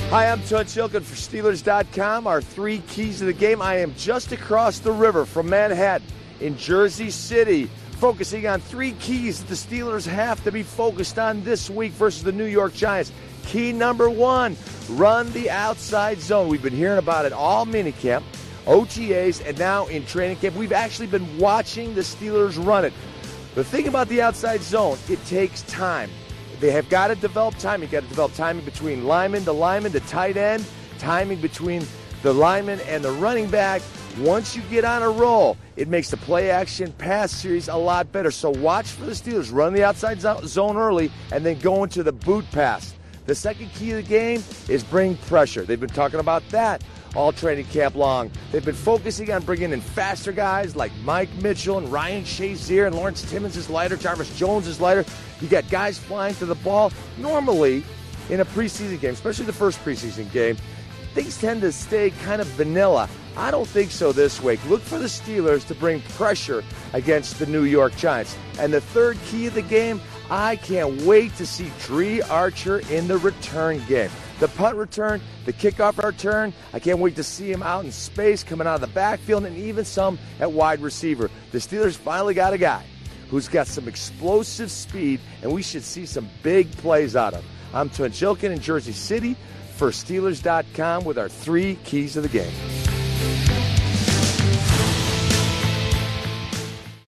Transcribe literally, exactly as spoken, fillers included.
Hi, I'm Tut Chilkin for Steelers dot com. Our three keys to the game. I am just across the river from Manhattan in Jersey City, focusing on three keys that the Steelers have to be focused on this week versus the New York Giants. Key number one, run the outside zone. We've been hearing about it all minicamp, O T As, and now in training camp. We've actually been watching the Steelers run it. The thing about the outside zone, it takes time. They have got to develop timing. You've got to develop timing between lineman to lineman to tight end, timing between the lineman and the running back. Once you get on a roll, it makes the play-action pass series a lot better. So watch for the Steelers. Run the outside zone early and then go into the boot pass. The second key of the game is bring pressure. They've been talking about that all training camp long. They've been focusing on bringing in faster guys like Mike Mitchell and Ryan Shazier, and Lawrence Timmons is lighter, Jarvis Jones is lighter. You got guys flying to the ball. Normally, in a preseason game, especially the first preseason game, things tend to stay kind of vanilla. I don't think so this week. Look for the Steelers to bring pressure against the New York Giants. And the third key of the game, I can't wait to see Dre Archer in the return game. The punt return, the kickoff return, I can't wait to see him out in space, coming out of the backfield, and even some at wide receiver. The Steelers finally got a guy who's got some explosive speed, and we should see some big plays out of him. I'm Tun Chilkin in Jersey City for Steelers dot com with our three keys of the game.